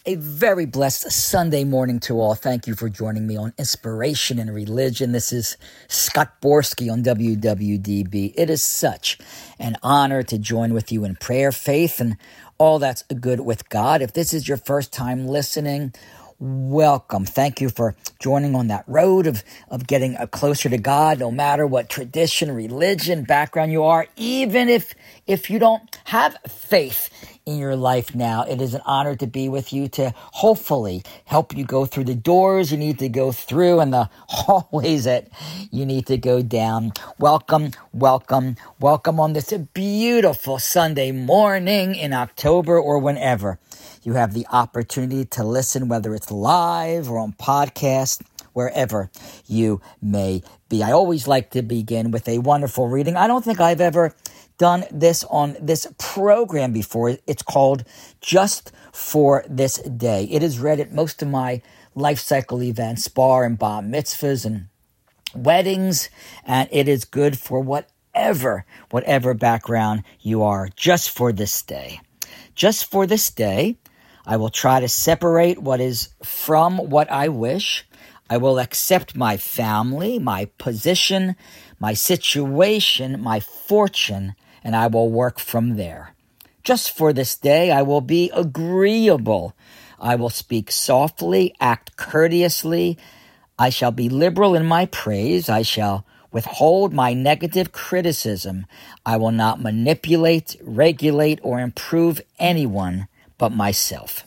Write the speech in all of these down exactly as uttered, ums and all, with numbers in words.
A very blessed Sunday morning to all. Thank you for joining me on Inspiration and Religion. This is Scott Borsky on W W D B. It is such an honor to join with you in prayer, faith, and all that's good with God. If this is your first time listening, welcome. Thank you for joining on that road of, of getting closer to God, no matter what tradition, religion, background you are. Even if, if you don't have faith in your life now, it is an honor to be with you, to hopefully help you go through the doors you need to go through and the hallways that you need to go down. Welcome, welcome, welcome on this beautiful Sunday morning in October or whenever you have the opportunity to listen, whether it's live or on podcast, wherever you may be. I always like to begin with a wonderful reading. I don't think I've ever done this on this program before. It's called Just for This Day. It is read at most of my life cycle events, bar and bar mitzvahs and weddings, and it is good for whatever, whatever background you are. Just for this day. Just for this day, I will try to separate what is from what I wish. I will accept my family, my position, my situation, my fortune, and I will work from there. Just for this day, I will be agreeable. I will speak softly, act courteously. I shall be liberal in my praise. I shall withhold my negative criticism. I will not manipulate, regulate, or improve anyone but myself.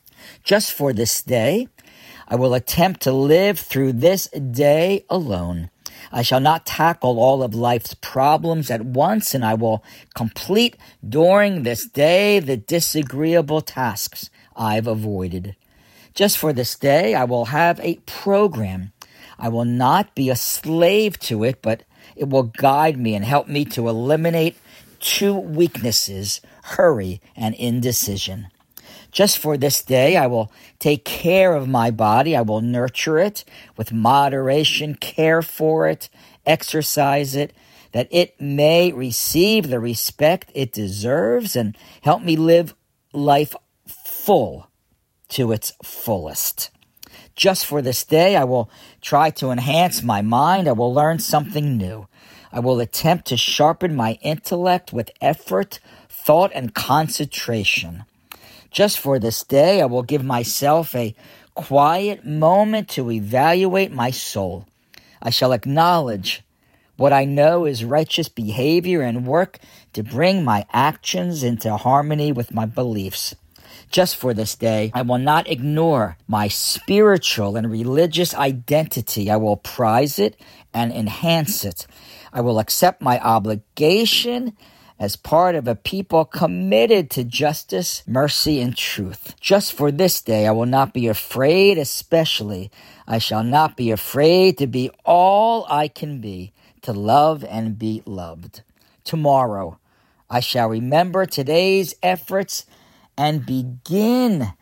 Just for this day, I will attempt to live through this day alone. I shall not tackle all of life's problems at once, and I will complete during this day the disagreeable tasks I've avoided. Just for this day, I will have a program. I will not be a slave to it, but it will guide me and help me to eliminate two weaknesses, hurry and indecision. Just for this day, I will take care of my body. I will nurture it with moderation, care for it, exercise it, that it may receive the respect it deserves and help me live life full to its fullest. Just for this day, I will try to enhance my mind. I will learn something new. I will attempt to sharpen my intellect with effort, thought, and concentration. Just for this day, I will give myself a quiet moment to evaluate my soul. I shall acknowledge what I know is righteous behavior and work to bring my actions into harmony with my beliefs. Just for this day, I will not ignore my spiritual and religious identity. I will prize it and enhance it. I will accept my obligation as part of a people committed to justice, mercy, and truth. Just for this day, I will not be afraid, especially I shall not be afraid to be all I can be, to love and be loved. Tomorrow, I shall remember today's efforts and begin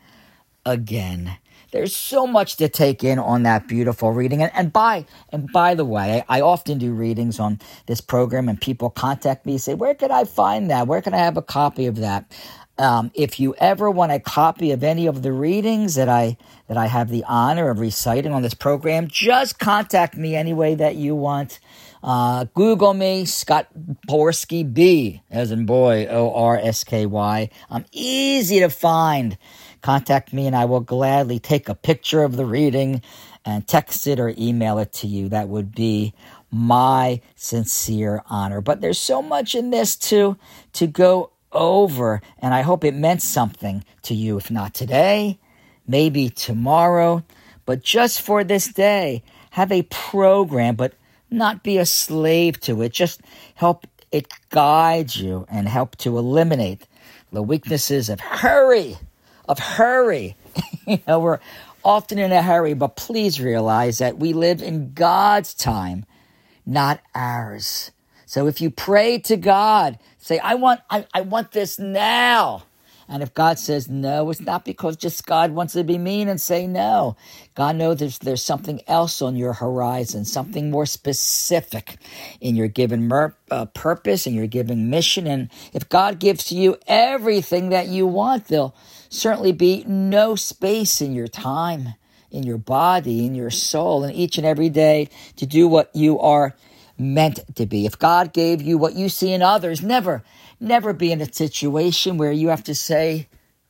again. There's so much to take in on that beautiful reading. And, and by and by the way, I, I often do readings on this program, and people contact me and say, where can I find that? Where can I have a copy of that? Um, if you ever want a copy of any of the readings that I that I have the honor of reciting on this program, just contact me any way that you want. Uh, Google me, Scott Borsky, B, as in boy, O R S K Y. I'm easy to find. Contact me and I will gladly take a picture of the reading and text it or email it to you. That would be my sincere honor. But there's so much in this to, to go over, and I hope it meant something to you. If not today, maybe tomorrow, but just for this day, have a program, but not be a slave to it. Just help it guide you and help to eliminate the weaknesses of hurry. Of hurry. You know, we're often in a hurry, but please realize that we live in God's time, not ours. So if you pray to God, say, I want, I, I want this now. And if God says no, it's not because just God wants to be mean and say no. God knows there's, there's something else on your horizon, something more specific in your given mer- uh, purpose and your given mission. And if God gives to you everything that you want, there'll certainly be no space in your time, in your body, in your soul, and each and every day to do what you are meant to be. If God gave you what you see in others, never, never be in a situation where you have to say,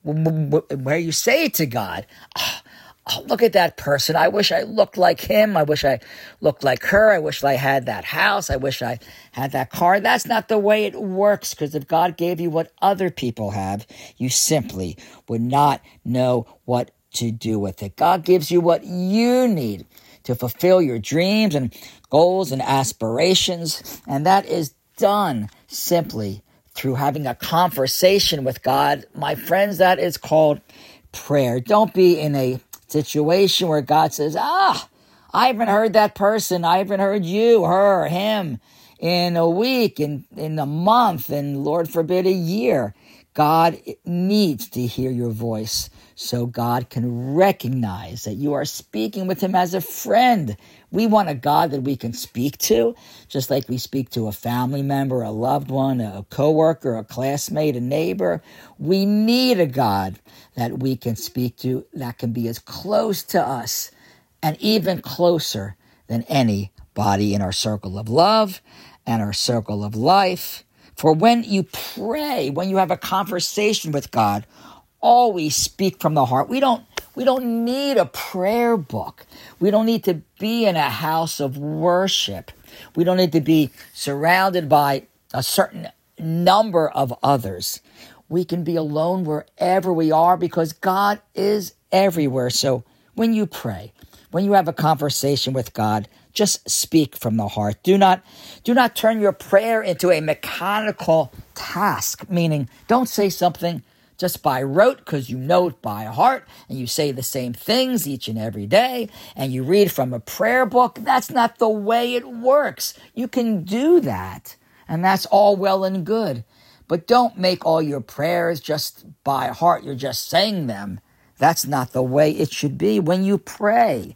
where you say to God, oh, oh, look at that person. I wish I looked like him. I wish I looked like her. I wish I had that house. I wish I had that car. That's not the way it works, because if God gave you what other people have, you simply would not know what to do with it. God gives you what you need to fulfill your dreams and goals and aspirations, and that is done simply through having a conversation with God. My friends, that is called prayer. Don't be in a situation where God says, ah, I haven't heard that person. I haven't heard you, her, him in a week, in, in a month, and Lord forbid, a year. God needs to hear your voice so God can recognize that you are speaking with him as a friend. We want a God that we can speak to, just like we speak to a family member, a loved one, a coworker, a classmate, a neighbor. We need a God that we can speak to that can be as close to us and even closer than anybody in our circle of love and our circle of life. For when you pray, when you have a conversation with God, always speak from the heart. We don't we don't need a prayer book. We don't need to be in a house of worship. We don't need to be surrounded by a certain number of others. We can be alone wherever we are because God is everywhere. So when you pray, when you have a conversation with God, just speak from the heart. Do not, do not turn your prayer into a mechanical task, meaning don't say something just by rote because you know it by heart and you say the same things each and every day and you read from a prayer book. That's not the way it works. You can do that, and that's all well and good. But don't make all your prayers just by heart. You're just saying them. That's not the way it should be. When you pray,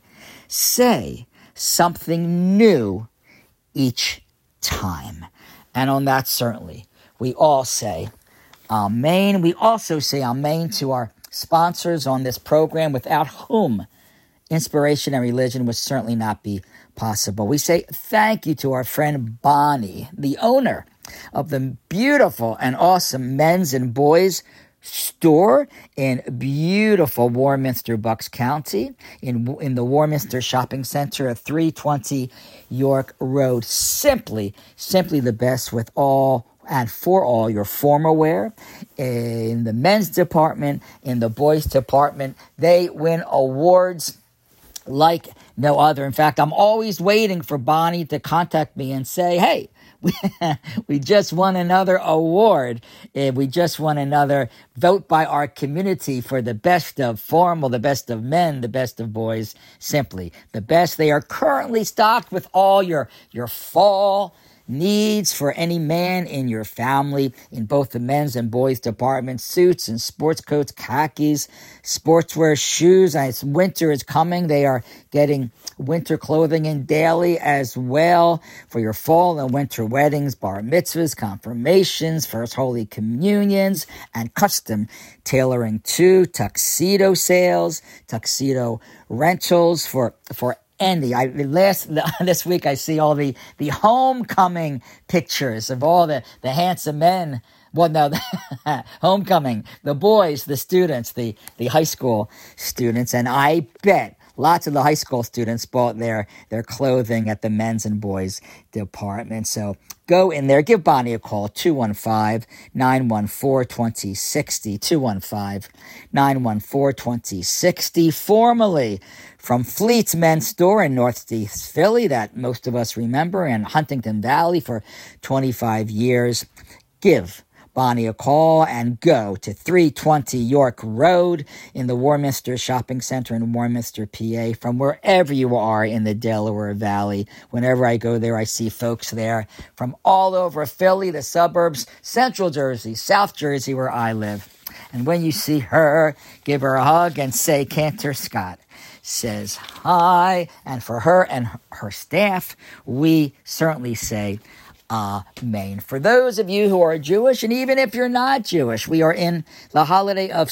say something new each time. And on that, certainly, we all say Amen. We also say Amen to our sponsors on this program, without whom Inspiration and Religion would certainly not be possible. We say thank you to our friend Bonnie, the owner of the beautiful and awesome men's and boys store in beautiful Warminster, Bucks County, in in the Warminster Shopping Center at three twenty York Road. Simply, simply the best with all and for all your formal wear. In the men's department, in the boys department, they win awards like no other. In fact, I'm always waiting for Bonnie to contact me and say, hey, we, we just won another award. We just won another vote by our community for the best of formal, the best of men, the best of boys. Simply the best. They are currently stocked with all your, your fall needs for any man in your family in both the men's and boys departments, suits and sports coats, khakis, sportswear, shoes. As winter is coming, they are getting winter clothing in daily as well for your fall and winter weddings, bar mitzvahs, confirmations, first holy communions, and custom tailoring too, tuxedo sales, tuxedo rentals for, for Andy, I last this week I see all the, the homecoming pictures of all the, the handsome men. Well, no, the homecoming, the boys, the students, the, the high school students, and I bet lots of the high school students bought their, their clothing at the men's and boys department. So go in there, give Bonnie a call, two one five, nine one four, two zero six zero, two one five, nine one four, two zero six zero, formerly from Fleet's Men's Store in Northeast Philly that most of us remember, in Huntington Valley for twenty-five years. Give Bonnie a call and go to three twenty York Road in the Warminster Shopping Center in Warminster, P A, from wherever you are in the Delaware Valley. Whenever I go there, I see folks there from all over Philly, the suburbs, Central Jersey, South Jersey, where I live. And when you see her, give her a hug and say, Cantor Scott says hi. And for her and her staff, we certainly say amen. For those of you who are Jewish, and even if you're not Jewish, we are in the holiday of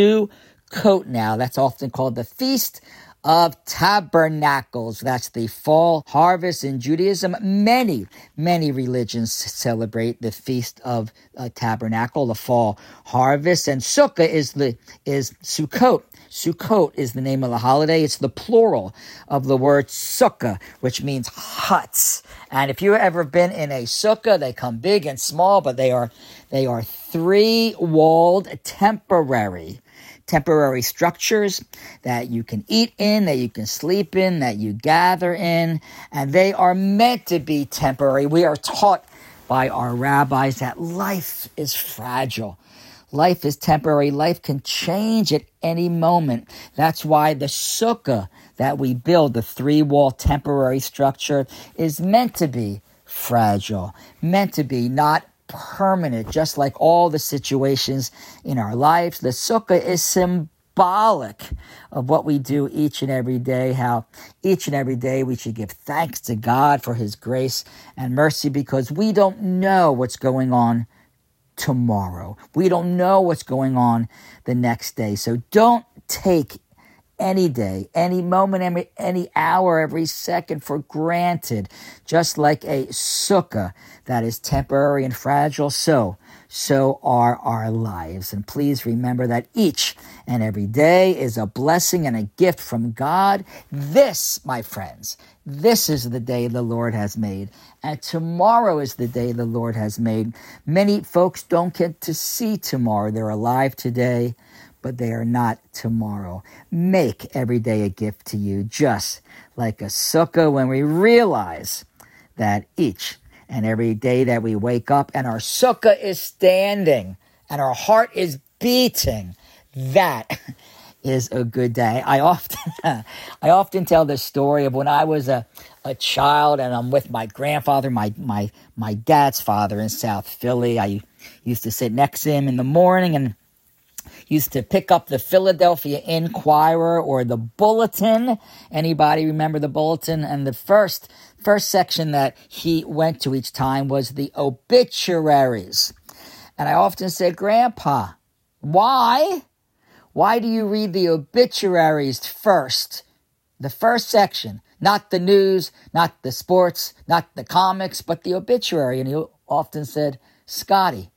Sukkot now. That's often called the Feast of Tabernacles. That's the fall harvest in Judaism. Many, many religions celebrate the Feast of uh, Tabernacle, the fall harvest. And Sukkah is the is Sukkot. Sukkot is the name of the holiday. It's the plural of the word sukkah, which means huts. And if you've ever been in a sukkah, they come big and small, but they are they are three-walled, temporary temporary structures that you can eat in, that you can sleep in, that you gather in, and they are meant to be temporary. We are taught by our rabbis that life is fragile. Life is temporary. Life can change at any moment. That's why the sukkah that we build, the three-wall temporary structure, is meant to be fragile, meant to be not permanent, just like all the situations in our lives. The sukkah is symbolic of what we do each and every day, how each and every day we should give thanks to God for his grace and mercy, because we don't know what's going on tomorrow. We don't know what's going on the next day. So don't take any day, any moment, every, any hour, every second for granted. Just like a sukkah that is temporary and fragile, so, so are our lives. And please remember that each and every day is a blessing and a gift from God. This, my friends, this is the day the Lord has made. And tomorrow is the day the Lord has made. Many folks don't get to see tomorrow. They're alive today, but they are not tomorrow. Make every day a gift to you, just like a sukkah, when we realize that each and every day that we wake up and our sukkah is standing and our heart is beating, that is a good day. I often I often tell the story of when I was a, a child and I'm with my grandfather, my, my, my dad's father in South Philly. I used to sit next to him in the morning and used to pick up the Philadelphia Inquirer or the Bulletin. Anybody remember the Bulletin? And the first first section that he went to each time was the obituaries. And I often said, Grandpa, why? Why do you read the obituaries first? The first section, not the news, not the sports, not the comics, but the obituary. And he often said, Scotty.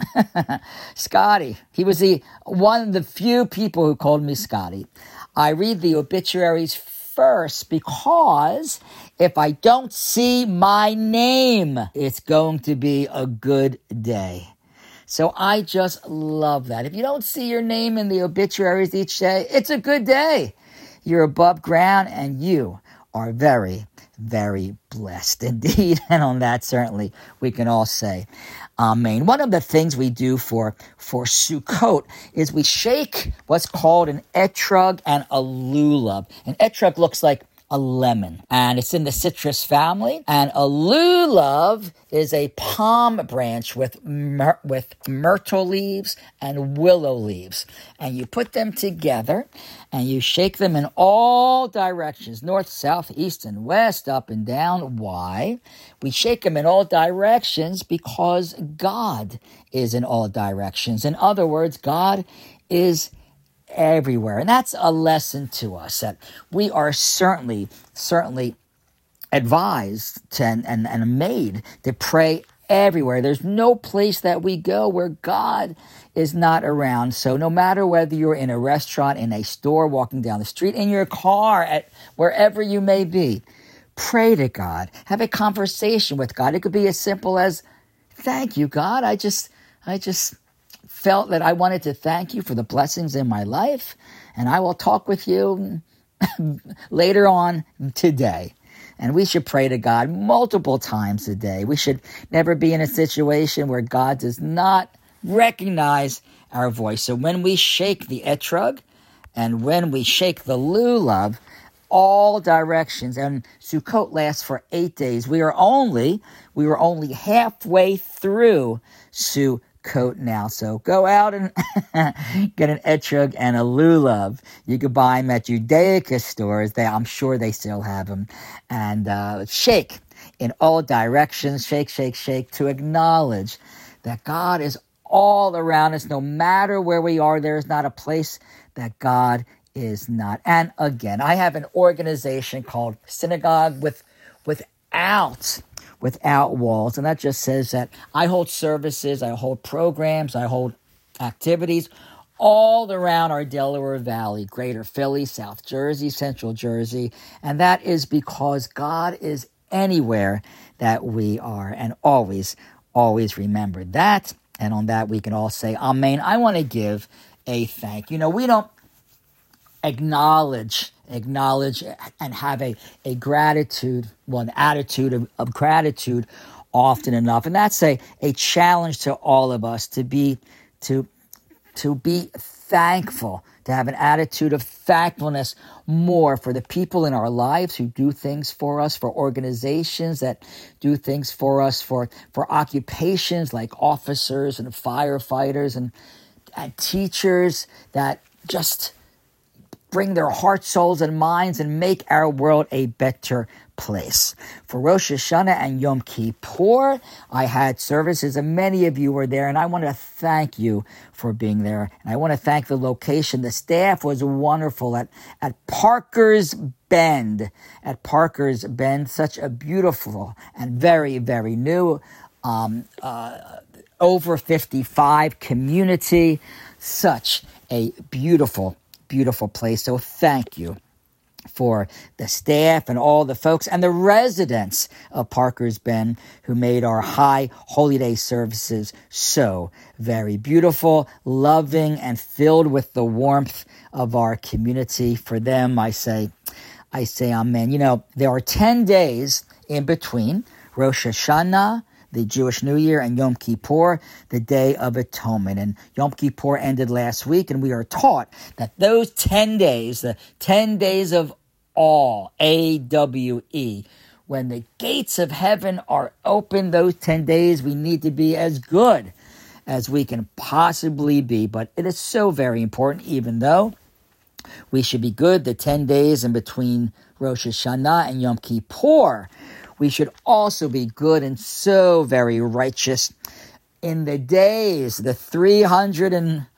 Scotty. He was the one of the few people who called me Scotty. I read the obituaries first because if I don't see my name, it's going to be a good day. So I just love that. If you don't see your name in the obituaries each day, it's a good day. You're above ground and you are very, very blessed indeed. And on that, certainly, we can all say amen. One of the things we do for, for Sukkot is we shake what's called an etrog and a lulav. An etrog looks like a lemon, and it's in the citrus family. And a lulav is a palm branch with myr- with myrtle leaves and willow leaves. And you put them together, and you shake them in all directions, north, south, east, and west, up and down. Why? We shake them in all directions because God is in all directions. In other words, God is everywhere. And that's a lesson to us that we are certainly, certainly advised to, and, and, and made to pray everywhere. There's no place that we go where God is not around. So no matter whether you're in a restaurant, in a store, walking down the street, in your car, at wherever you may be, pray to God. Have a conversation with God. It could be as simple as, thank you, God. I just, I just felt that I wanted to thank you for the blessings in my life, and I will talk with you later on today. And we should pray to God multiple times a day. We should never be in a situation where God does not recognize our voice. So when we shake the etrog and when we shake the lulav, all directions, and Sukkot lasts for eight days. We are only, we were only halfway through Sukkot. coat now. So go out and get an etrog and a lulav. You could buy them at Judaica stores. They, I'm sure they still have them. And uh, shake in all directions. Shake, shake, shake to acknowledge that God is all around us. No matter where we are, there is not a place that God is not. And again, I have an organization called Synagogue with without without walls, and that just says that I hold services, I hold programs, I hold activities all around our Delaware Valley, Greater Philly, South Jersey, Central Jersey, and that is because God is anywhere that we are, and always, always remember that. And on that, we can all say Amen. I want to give a thank you. You know, we don't acknowledge acknowledge and have a, a gratitude, well, an attitude of, of gratitude often enough. And that's a, a challenge to all of us to be to to be thankful, to have an attitude of thankfulness more for the people in our lives who do things for us, for organizations that do things for us, for, for occupations like officers and firefighters and, and teachers that just bring their hearts, souls, and minds and make our world a better place. For Rosh Hashanah and Yom Kippur, I had services, and many of you were there, and I want to thank you for being there. And I want to thank the location. The staff was wonderful at, at Parker's Bend. At Parker's Bend, such a beautiful and very, very new um, uh, over fifty-five community. Such a beautiful Beautiful place. So thank you for the staff and all the folks and the residents of Parker's Bend who made our high holy day services so very beautiful, loving, and filled with the warmth of our community. For them, I say, I say amen. You know, there are ten days in between Rosh Hashanah, the Jewish New Year, and Yom Kippur, the Day of Atonement. And Yom Kippur ended last week, and we are taught that those ten days, the ten days of awe, A W E, when the gates of heaven are open, those ten days, we need to be as good as we can possibly be. But it is so very important, even though we should be good the ten days in between Rosh Hashanah and Yom Kippur. We should also be good and so very righteous in the days, the three hundred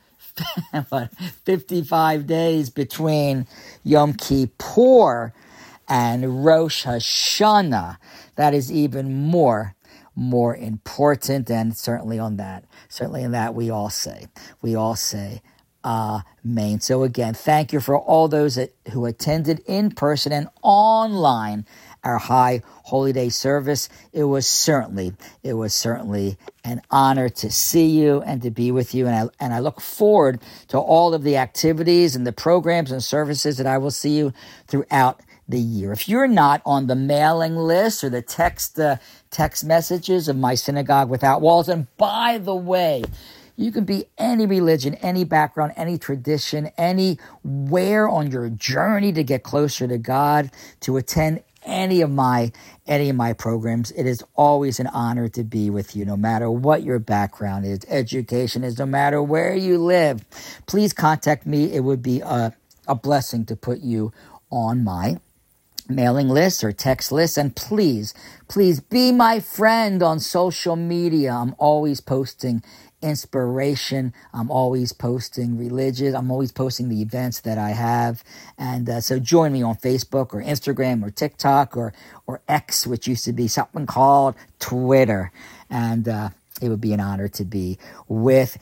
fifty-five days between Yom Kippur and Rosh Hashanah. That is even more, more important, and certainly on that, certainly in that we all say, we all say, Amen. So again, thank you for all those that, who attended in person and online our high holy day service. It was certainly, it was certainly an honor to see you and to be with you. And I, and I look forward to all of the activities and the programs and services that I will see you throughout the year. If you're not on the mailing list or the text, uh, text messages of my Synagogue Without Walls, and by the way, you can be any religion, any background, any tradition, anywhere on your journey to get closer to God, to attend any of my any of my programs. It is always an honor to be with you, no matter what your background is, education is, no matter where you live. Please contact me. It would be a, a blessing to put you on my mailing list or text list. And please, please be my friend on social media. I'm always posting inspiration. I'm always posting religious. I'm always posting the events that I have. And uh, so join me on Facebook or Instagram or TikTok or, or X, which used to be something called Twitter. And uh, it would be an honor to be with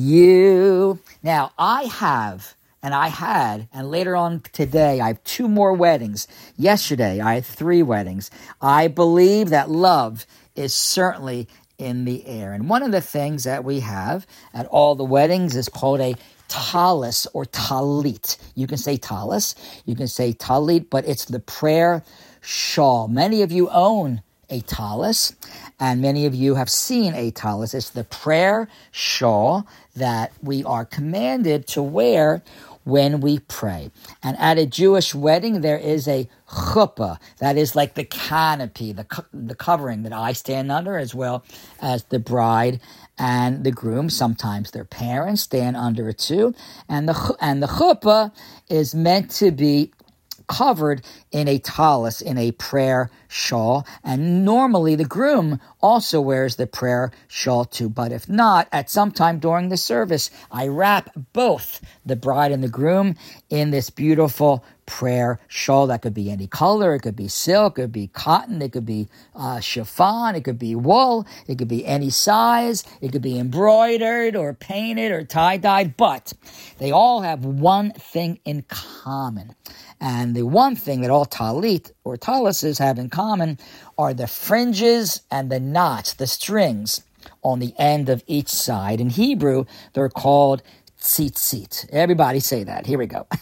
you. Now, I have, and I had, and later on today, I have two more weddings. Yesterday, I had three weddings. I believe that love is certainly in the air. And one of the things that we have at all the weddings is called a talis or talit. You can say talis, you can say talit, but it's the prayer shawl. Many of you own a talis, and many of you have seen a talis. It's the prayer shawl that we are commanded to wear when we pray. And at a Jewish wedding, there is a chuppah, that is like the canopy, the, co- the covering that I stand under, as well as the bride and the groom. Sometimes their parents stand under it too. And the, and the chuppah is meant to be covered in a tallis, in a prayer shawl. And normally the groom also wears the prayer shawl too. But if not, at some time during the service, I wrap both the bride and the groom in this beautiful prayer shawl. That could be any color. It could be silk. It could be cotton. It could be uh, chiffon. It could be wool. It could be any size. It could be embroidered or painted or tie-dyed. But they all have one thing in common. And the one thing that all talit or talises have in common are the fringes and the knots, the strings on the end of each side. In Hebrew, they're called tzitzit. Everybody say that. Here we go.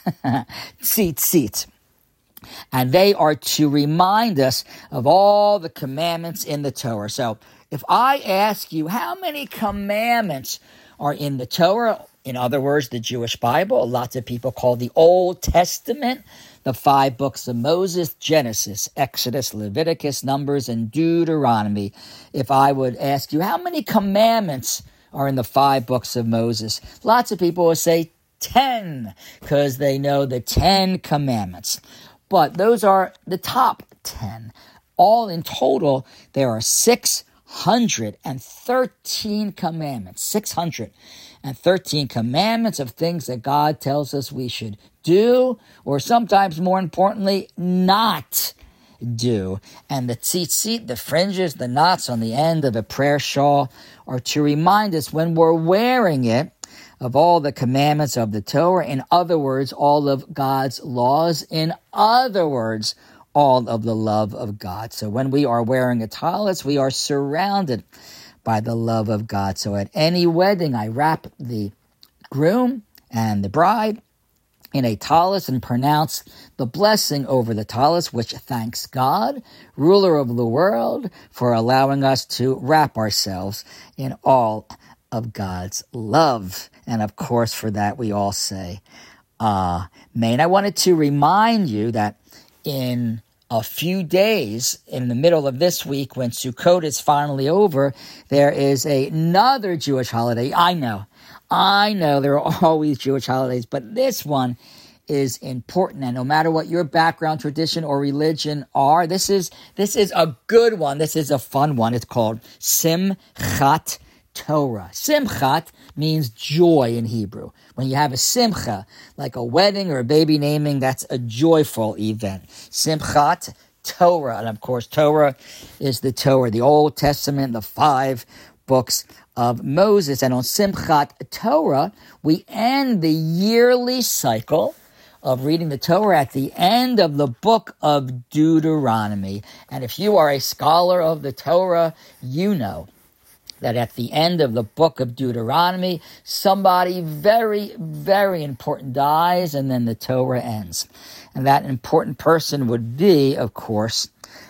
Tzitzit. And they are to remind us of all the commandments in the Torah. So if I ask you how many commandments are in the Torah, in other words, the Jewish Bible, lots of people call the Old Testament, the five books of Moses, Genesis, Exodus, Leviticus, Numbers, and Deuteronomy. If I would ask you how many commandments are in the five books of Moses, lots of people will say ten, because they know the Ten Commandments. But those are the top ten. All in total, there are six hundred thirteen commandments. six hundred thirteen commandments of things that God tells us we should do, or sometimes more importantly, not do. And the tzitzit, the fringes, the knots on the end of a prayer shawl, are to remind us when we're wearing it of all the commandments of the Torah. In other words, all of God's laws. In other words, all of the love of God. So when we are wearing a tallis, we are surrounded by the love of God. So at any wedding, I wrap the groom and the bride in a tallis and pronounce the blessing over the tallis, which thanks God, ruler of the world, for allowing us to wrap ourselves in all of God's love. And of course, for that, we all say, Amen. I wanted to remind you that in a few days, in the middle of this week, when Sukkot is finally over, there is a, another Jewish holiday. I know, I know there are always Jewish holidays, but this one is important. And no matter what your background, tradition, or religion are, this is this is a good one. This is a fun one. It's called Simchat Torah. Simchat means joy in Hebrew. When you have a simcha, like a wedding or a baby naming, that's a joyful event. Simchat Torah. And of course, Torah is the Torah, the Old Testament, the five books of Moses. And on Simchat Torah, we end the yearly cycle of reading the Torah at the end of the book of Deuteronomy. And if you are a scholar of the Torah, you know that at the end of the book of Deuteronomy, somebody very, very important dies, and then the Torah ends. And that important person would be, of course,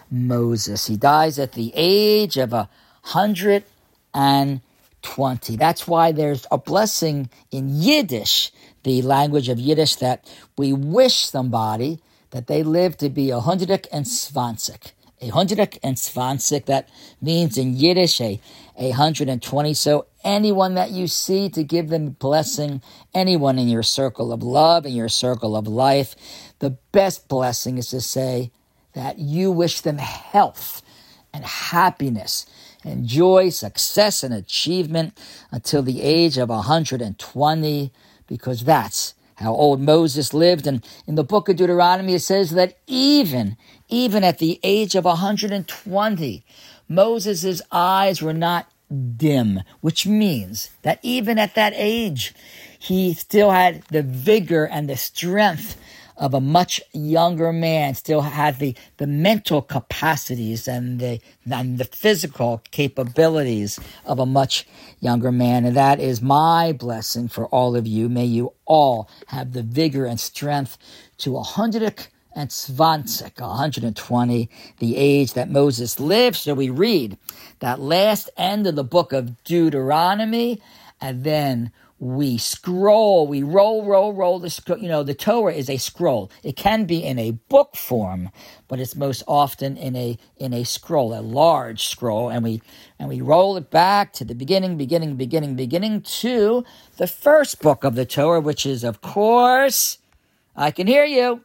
Moses. He dies at the age of a hundred and twenty. That's why there's a blessing in Yiddish, the language of Yiddish, that we wish somebody that they live to be a hundred and zwanzig. A hundred and zwanzig, that means in Yiddish a, a hundred and twenty. So anyone that you see, to give them blessing, anyone in your circle of love, in your circle of life, the best blessing is to say that you wish them health and happiness and joy, success, and achievement until the age of one hundred twenty, because that's how old Moses lived. And in the book of Deuteronomy, it says that even, even at the age of one hundred twenty, Moses' eyes were not dim, which means that even at that age, he still had the vigor and the strength of a much younger man, still had the, the mental capacities and the, and the physical capabilities of a much younger man. And that is my blessing for all of you. May you all have the vigor and strength to a hundred and zwanzig, one hundred twenty, the age that Moses lived. So we read that last end of the book of Deuteronomy, and then we scroll, we roll, roll, roll the scroll. You know, the Torah is a scroll. It can be in a book form, but it's most often in a in a scroll, a large scroll, and we and we roll it back to the beginning, beginning, beginning, beginning to the first book of the Torah, which is, of course, I can hear you.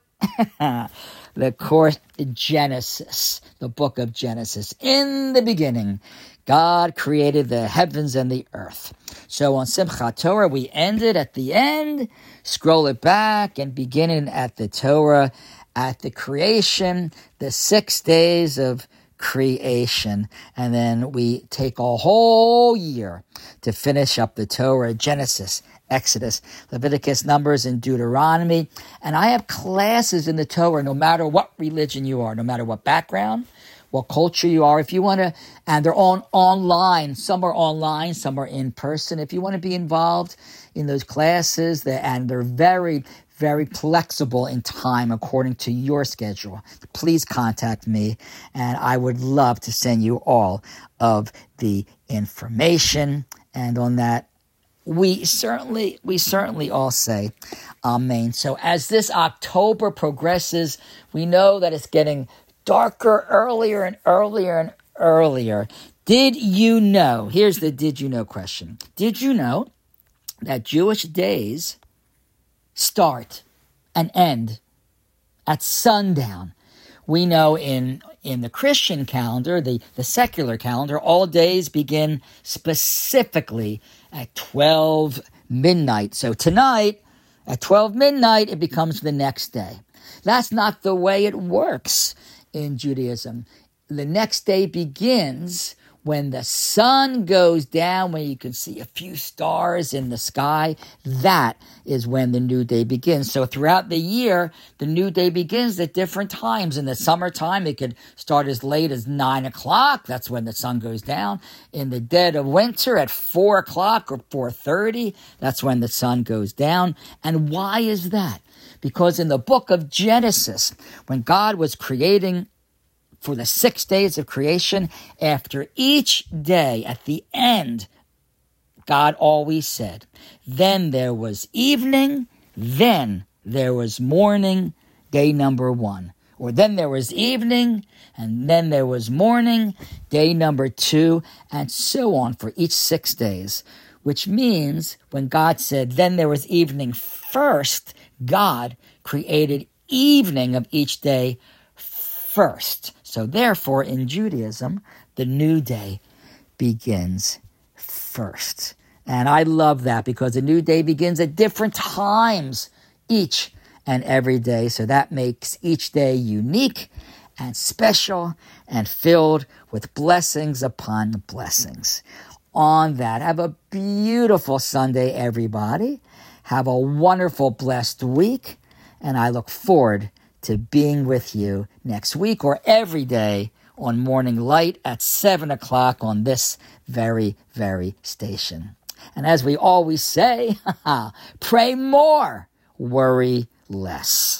The course Genesis, the book of Genesis. In the beginning, God created the heavens and the earth. So on Simchat Torah, we ended at the end, scroll it back, and beginning at the Torah, at the creation, the six days of creation. And then we take a whole year to finish up the Torah, Genesis, Exodus, Leviticus, Numbers, and Deuteronomy. And I have classes in the Torah, no matter what religion you are, no matter what background, what culture you are. If you want to, and they're on online, some are online, some are in person. If you want to be involved in those classes, and they're very, very flexible in time according to your schedule, please contact me, and I would love to send you all of the information. And on that, We certainly, we certainly all say amen. So as this October progresses, we know that it's getting darker earlier and earlier and earlier. Did you know, here's the did you know question. Did you know that Jewish days start and end at sundown? We know in in the Christian calendar, the, the secular calendar, all days begin specifically at twelve midnight. So tonight, at twelve midnight, it becomes the next day. That's not the way it works in Judaism. The next day begins when the sun goes down, when you can see a few stars in the sky. That is when the new day begins. So throughout the year, the new day begins at different times. In the summertime, it could start as late as nine o'clock. That's when the sun goes down. In the dead of winter, at four o'clock or four thirty, that's when the sun goes down. And why is that? Because in the book of Genesis, when God was creating for the six days of creation, after each day, at the end, God always said, then there was evening, then there was morning, day number one. Or then there was evening, and then there was morning, day number two, and so on for each six days. Which means when God said, then there was evening first, God created evening of each day first. So therefore, in Judaism, the new day begins first. And I love that because the new day begins at different times each and every day. So that makes each day unique and special and filled with blessings upon blessings. On that, have a beautiful Sunday, everybody. Have a wonderful, blessed week. And I look forward to being with you next week or every day on Morning Light at seven o'clock on this very, very station. And as we always say, pray more, worry less.